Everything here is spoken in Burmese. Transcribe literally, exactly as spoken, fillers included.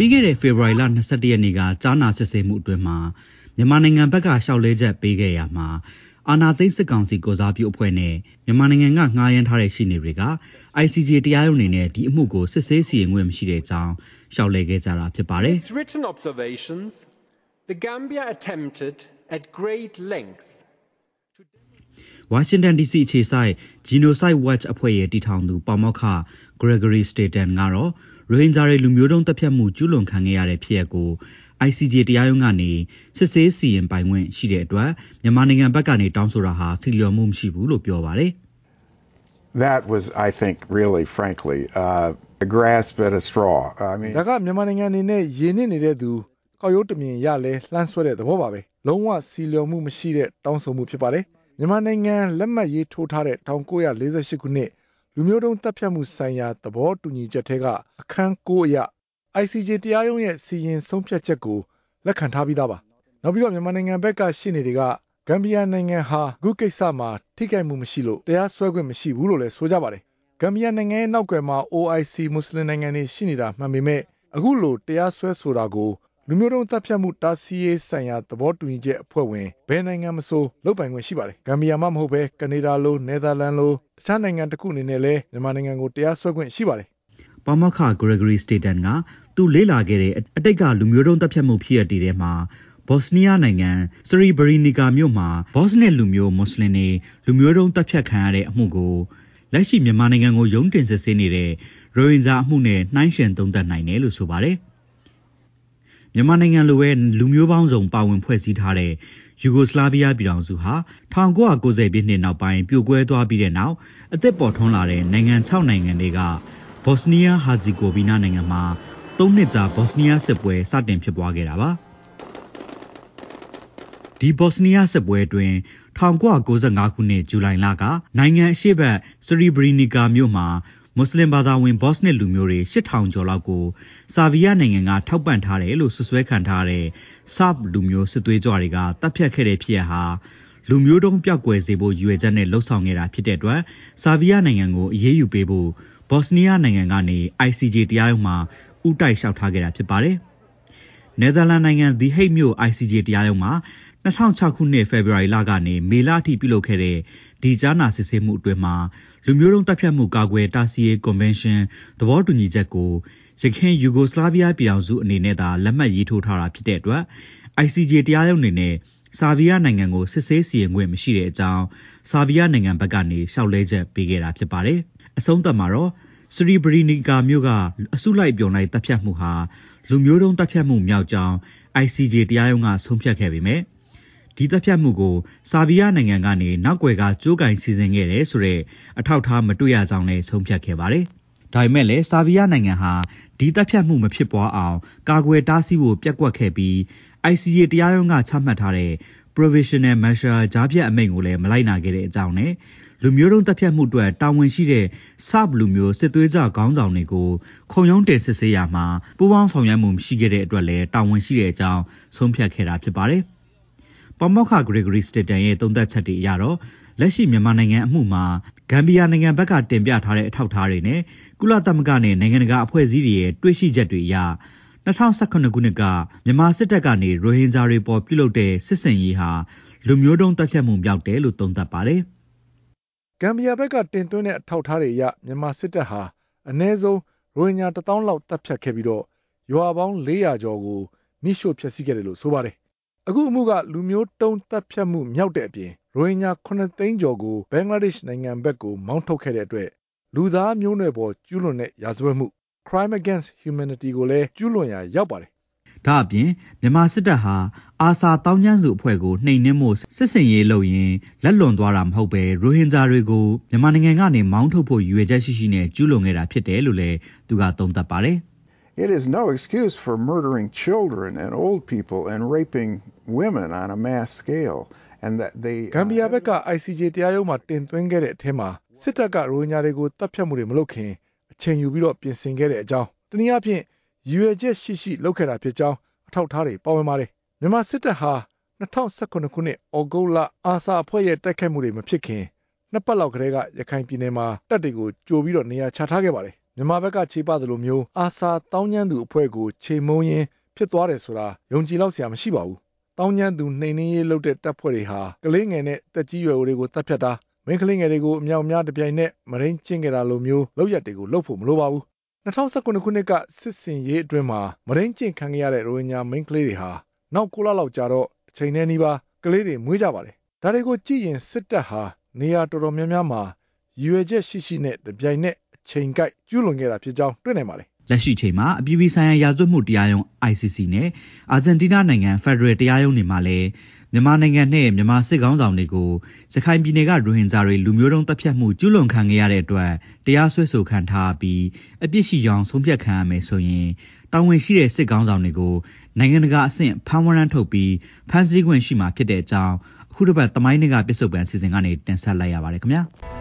ပြီးခဲ့တဲ့ဖေဖော်ဝါရီလ၂၁ရက်နေ့ကကြားနာစစ်ဆေးမှုအတွင်းမှာမြန်မာနိုင်ငံဘက်ကရှောက်လဲချက်ပေးခဲ့ရမှာအာဏာသိမ်းစစ်ကောင်စီကိုစားပြုအဖွဲ့နဲ့မြန်မာနိုင်ငံကငှားရမ်းထားတဲ့ရှီနေတွေက I C J တရားရုံးအနေနဲ့ဒီအမှုကိုစစ်ဆေးစီရင်ခွင့်မရှိတဲ့အကြောင်းရှောက်လဲခဲ့ကြတာဖြစ်ပါတယ် Its written observations, the Gambia attempted at great length ဝါရှင်တန်ဒီစီအခြေစိုက် Genocide Watch အဖွဲ့ရဲ့တည်ထောင်သူပေါမောက္ခ Gregory Staton ကတော့ရိုဟင်ဂျာတွေလူမျိုးတုံးတပ်ဖြတ်မှုကျူးလွန်ခံခဲ့ရတဲ့ဖြစ်ရပ်ကို I C J တရားရုံးကနေစစ်ဆေးစီရင်ပိုင်ခွင့်ရှိတဲ့အတွက်မြန်မာနိုင်ငံဘက်ကနေတောင်းဆိုတာဟာစီလျော်မှုမရှိဘူးလို့ပြောပါတယ် That was I think really frankly uh, a grasp at a straw. I mean ဒါကမြန်မာနိုင်ငံအနေနဲ့ရင်းနှီးနေတဲ့သူကောက်ရိုးတမြင်ရလဲလှမ်းဆွဲတဲ့သဘောပါပဲလုံးဝစီလျော်မှုမရှိတဲ့တောင်းဆိုမှုဖြစ်ပါတယ်မြန်မာနိုင်ငံလက်မှတ်ရေးထိုးထားတဲ့၁၉၄၈ခုနှစ်လူမျိုးတုံးတပ်ဖြတ်မှုဆိုင်ရာသဘောတူညီချက်ထဲကအခန်း၉အရ I C J တရားရုံးရဲ့စီရင်ဆုံးဖြတ်ချက်ကိုလက်ခံထားပြီးသားပါနောက်ပြီးတော့မြန်မာနိုင်ငံဘက်ကရှေ့နေတွေကဂမ်ဘီယာနိုင်ငံဟာအခုကိစ္စမှာထိခိုက်မှုမရှိလို့တရားစွဲခွင့်မရှိဘူးလို့လည်းဆိုကြပါတယ်ဂမ်ဘီယာနိုင်ငံရဲ့နောက်ကွယ်မှာ O I C မွတ်စလင်နိုင်ငံတွေရှိနေတာမှန်ပေမဲ့အခုလိုတရားစွဲဆိုတာကိုလူမျိုးတုံးတပ်ဖြတ်မှုတားဆီးရေးဆိုင်ရာသဘောတူညီချက်အဖွဲ့ဝင်ဘယ်နိုင်ငံမဆိုလုပ်ပိုင်ခွင့်ရှိပါတယ်ဂမ်ဘီယာမှမဟုတ်ပဲကနေဒါလိုနယ်သာလန်လိုတခြားနိုင်ငံတစ်ခုအနေနဲ့လည်းမြန်မာနိုင်ငံကိုတရားစွဲခွင့်ရှိပါတယ်ပေါမောက္ခ Gregory Staton ကသူလေ့လာခဲ့တဲ့အတိတ်ကလူမျိုးတုံးတပ်ဖြတ်မှုဖြစ်ရပ်တွေထဲမှာဘော့စနီးယားနိုင်ငံစရီဘရီနီကာမြို့မှာဘော့စနစ်လူမျိုးမွတ်စလင်တွေလူမျိုးတုံးတပ်ဖြတ်ခံရတဲ့အမှုကိုလက်ရှိမြန်မာနိုင်ငံကိုရုံးတင်စစ်ဆေးနေတဲ့ရိုဟင်ဂျာအမှုနဲ့နှိုင်းယှဉ်သုံးသပ်နိုင်တယ်လို့ဆိုပါတယ်မြန်မာနိုင်ငံလိုပဲလူမျိုးပေါင်းစုံပါဝင်ဖွဲ့စည်းထားတဲ့ယူဂိုစလာဗီးယားပြည်ထောင်စုဟာ၁၉၉၀ပြည့်နှစ်နောက်ပိုင်းပြိုကွဲသွားပြီးတဲ့နောက်အသစ်ပေါ်ထွန်းလာတဲ့နိုင်ငံ၆နိုင်ငံတွေကဘော့စနီးယားဟာဇီဂိုဗီနာနိုင်ငံမှာသုံးနှစ်ကြာဘော့စနီးယားစစ်ပွဲစတင်ဖြစ်ပွားခဲ့တာပါဒီဘော့စနီးယားစစ်ပွဲအတွင်း၁၉၉၅ခုနှစ်ဇူလိုင်လကနိုင်ငံအရှေ့ဘက်စရီဘရီနီကာမြို့မှာမွတ်စလင်ဘာသာဝင်ဘော့စနစ်လူမျိုးတွေရှစ်ထောင်ကျော်လောက်ကိုဆာဗီးယားနိုင်ငံကထောက်ပံ့ထားတယ်လို့ဆွဆွဲခံထားတဲ့ဆာ့ဘ်လူမျိုးစစ်သွေးကြွတွေကတပ်ဖြတ်ခဲ့တဲ့ဖြစ်ရပ်ဟာလူမျိုးတုံးပျောက်ကွယ်စေဖို့ရည်ရွယ်ချက်နဲ့လှုပ်ဆောင်ခဲ့တာဖြစ်တဲ့အတွက်ဆာဗီးယားနိုင်ငံကိုအရေးယူပေးဖို့ဘော့စနီးယားနိုင်ငံကနေ I C J တရားရုံးမှာဥတိုက်လျှောက်ထားခဲ့တာဖြစ်ပါတယ်နယ်သာလန်နိုင်ငံ The Hague မြို့ I C J တရားရုံးမှာ၂၀၀၆ခုနှစ်ဖေဖော်ဝါရီလကနေမေလအထိပြုလုပ်ခဲ့တဲ့ဒီကြားနာစစ်ဆေးမှုအတွင်းမှာလူမျိုးတုံးတပ်ဖြတ်မှုကာကွယ်တားဆီးရေးကွန်ဗင်းရှင်းသဘောတူညီချက်ကိုရခိုင်ယူဂိုစလာဗီးယားပြည်ထောင်စုအနေနဲ့သာလက်မှတ်ရေးထိုးထားတာဖြစ်တဲ့အတွက် I C J တရားရုံးအနေနဲ့ဆာဗီးယားနိုင်ငံကိုစစ်ဆေးစီရင်ခွင့်မရှိတဲ့အကြောင်းဆာဗီးယားနိုင်ငံဘက်ကနေလျှောက်လဲချက်ပေးခဲ့တာဖြစ်ပါတယ်အဆုံးသတ်မှာတော့စရီဘရီနီကာမြို့ကအစုလိုက်ပြုံလိုက်တပ်ဖြတ်မှုဟာလူမျိုးတုံးတပ်ဖြတ်မှုမြောက်ကြောင်း I C J တရားရုံးကဆုံးဖြတ်ခဲ့ပေမဲ့ဒီတပ်ဖြတ်မှုကိုဆာဗီးယားနိုင်ငံကနေနောက်ွယ်ကကြိုးကင်စီစဉ်ခဲ့တယ်ဆိုတဲ့အထောက်အထားမတွေ့ရကြောင်းလည်းဆုံးဖြတ်ခဲ့ပါတယ်။ဒါပေမဲ့လည်းဆာဗီးယားနိုင်ငံဟာဒီတပ်ဖြတ်မှုမဖြစ်ပွားအောင်ကာကွယ်တားဆီးဖို့ပျက်ကွက်ခဲ့ပြီး I C J တရားရုံးကချမှတ်ထားတဲ့ Provisional Measure ကြားဖြတ်အမိန့်ကိုလည်းမလိုက်နာခဲ့တဲ့အကြောင်းနဲ့လူမျိုးတုံးတပ်ဖြတ်မှုအတွက်တာဝန်ရှိတဲ့ဆာ့ဘ်လူမျိုးစစ်သွေးကြွခေါင်းဆောင်တွေကိုခုံရုံးတင်စစ်ဆေးရမှာပူးပေါင်းဆောင်ရွက်မှုမရှိခဲ့တဲ့အတွက်လည်းတာဝန်ရှိတဲ့အကြောင်းဆုံးဖြတ်ခဲ့တာဖြစ်ပါတယ်။ပေါမောက္ခ Gregory Staton ရဲ့သုံးသပ်ချက်တွေအရတော့လက်ရှိမြန်မာနိုင်ငံအမှုမှာဂမ်ဘီယာနိုင်ငံဘက်ကတင်ပြထားတဲ့အထောက်အထားတွေနဲ့ကုလသမဂ္ဂနဲ့နိုင်ငံတကာအဖွဲ့အစည်းတွေရဲ့တွေ့ရှိချက်တွေအရ၂၀၁၇ခုနှစ်ကမြန်မာစစ်တပ်ကနေရိုဟင်ဂျာတွေပေါ်ပြုလုပ်တဲ့စစ်ဆင်ရေးဟာလူမျိုးတုံးတပ်ဖြတ်မှုမြောက်တယ်လို့သုံးသပ်ပါတယ်ဂမ်ဘီယာဘက်ကတင်သွင်းတဲ့အထောက်အထားတွေအရမြန်မာစစ်တပ်ဟာအနည်းဆုံးရိုဟင်ဂျာတစ်သောင်းလောက်တပ်ဖြတ်ခဲ့ပြီးတော့ရွာပေါင်းလေးရာကျော်ကိုမိရှို့ဖျက်ဆီးခဲ့တယ်လို့ဆိုပါတယ်အခုအမှုကလူမျိုးတုံးတပ်ဖြတ်မှုမြောက်တဲ့အပြင်ရိုဟင်ဂျာခုနှစ်သိန်းကျော်ကိုဘင်္ဂလားဒေ့ရှ်နိုင်ငံဘက်ကိုမောင်းထုတ်ခဲ့တဲ့အတွက်လူသားမျိုးနွယ်ပေါ်ကျူးလွန်တဲ့ရာဇဝတ်မှု crime against humanity ကိုလည်းကျူးလွန်ရာရောက်ပါတယ်ဒါအပြင်မြန်မာစစ်တပ်ဟာအာဆာတောင်းကျမ်းစုအဖွဲ့ကိုနှိမ်နင်းမှုစစ်စင်ရေးလုပ်ရင်လက်လွန်သွားတာမဟုတ်ပဲရိုဟင်ဂျာတွေကိုမြန်မာနိုင်ငံကနေမောင်းထုတ်ဖို့ရည်ရွယ်ချက်ရှိရှိနဲ့ကျူးလွန်ခဲ့တာဖြစ်တယ်လို့လည်းသူကသုံးသပ်ပါတယ် It is no excuse for murdering children and old people and raping women on a mass scale and that they ဂမ်ဘီယာဘက်က I C J တရားရုံးမှာတင်သွင်းခဲ့တဲ့အထက်မှာစစ်တပ်ကရိုဟင်ဂျာတွေကိုတပ်ဖြတ်မှုတွေမလုပ်ခင်အချိန်ယူပြီးတော့ပြင်ဆင်ခဲ့တဲ့အကြောင်းတနည်းအားဖြင့်ရည်ရွယ်ချက်ရှိရှိလုပ်ခဲ့တာဖြစ်ကြောင်းအထောက်အထားတွေပါဝင်ပါတယ်မြန်မာစစ်တပ်ဟာ၂၀၁၇ခုနှစ်ဩဂုတ်လအာဆာအဖွဲ့ရဲ့တိုက်ခိုက်မှုတွေမဖြစ်ခင်နှစ်ပတ်လောက်ကတည်းကရခိုင်ပြည်နယ်မှာတပ်တွေကိုကြိုပြီးတော့နေရာချထားခဲ့ပါတယ်မြမြန်မာဘက်ကခြေပသလိုမျိုးအာဆာတောင်းကျမ်းသူအဖွဲ့ကိုချိန်မုံရင်းဖြစ်သွားတယ်ဆိုတာယုံကြည်လောက်စရာမရှိပါဘူး။တောင်းကျမ်းသူနှိမ်နှင်းရေးလုပ်တဲ့တပ်ဖွဲ့တွေဟာကလေးငယ်နဲ့တက်ကြီးရွယ်အိုတွေကိုတပ်ဖြတ်တာမိန်းကလေးငယ်တွေကိုအမြောက်အများတပြိုင်နက်မရင်းကျင့်ကြတာလိုမျိုးလုပ်ရက်တွေကိုလုပ်ဖို့မလိုပါဘူး။၂၀၁၇ခုနှစ်ကစစ်စင်ရေးအတွင်းမှာမရင်းကျင့်ခံခဲ့ရတဲ့ရိုဟင်ဂျာမိန်းကလေးတွေဟာနောက်ကိုလလောက်ကြာတော့အချိန်နဲ့နီးပါးကလေးတွေမွေးကြပါတယ်။ဒါတွေကိုကြည့်ရင်စစ်တပ်ဟာနေရာတော်တော်များများမှာရည်ရွယ်ချက်ရှိရှိနဲ့တပြိုင်နက်အချိန်ကိုက်ကျူးလွန်ခဲ့တာဖြစ်ကြောင်းတွေ့နိုင်ပါတယ်။လက်ရှိချိန်မှာအပြည်ပြည်ဆိုင်ရာရာဇဝတ်မှုတရားရုံး I C C နဲ့အာဂျင်တီးနားနိုင်ငံဖက်ဒရယ်တရားရုံးတွေမှာလည်းမြန်မာနိုင်ငံနဲ့မြန်မာစစ်ကောင်ဆောင်တွေကိုရခိုင်ပြည်နယ်ကရိုဟင်ဂျာတွေလူမျိုးတုံးတပ်ဖြတ်မှုကျူးလွန်ခံခဲ့ရတဲ့အတွက်တရားစွဲဆိုခံထားပြီးအပြစ်ရှိကြောင်းဆုံးဖြတ်ခံရမယ်ဆိုရင်တာဝန်ရှိတဲ့စစ်ကောင်ဆောင်တွေကိုနိုင်ငံတကာအဆင့်ဖမ်းဝရမ်းထုတ်ပြီးဖမ်းဆီးခွင့်ရှိမှာဖြစ်တဲ့အကြောင်းအခုတစ်ပတ်သမိုင်းတွေကပြစ်စုံပန်အစီအစဉ်ကနေတင်ဆက်လိုက်ရပါတယ်ခင်ဗျာ။